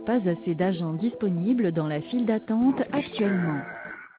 pas assez d'agents disponibles dans la file d'attente actuellement.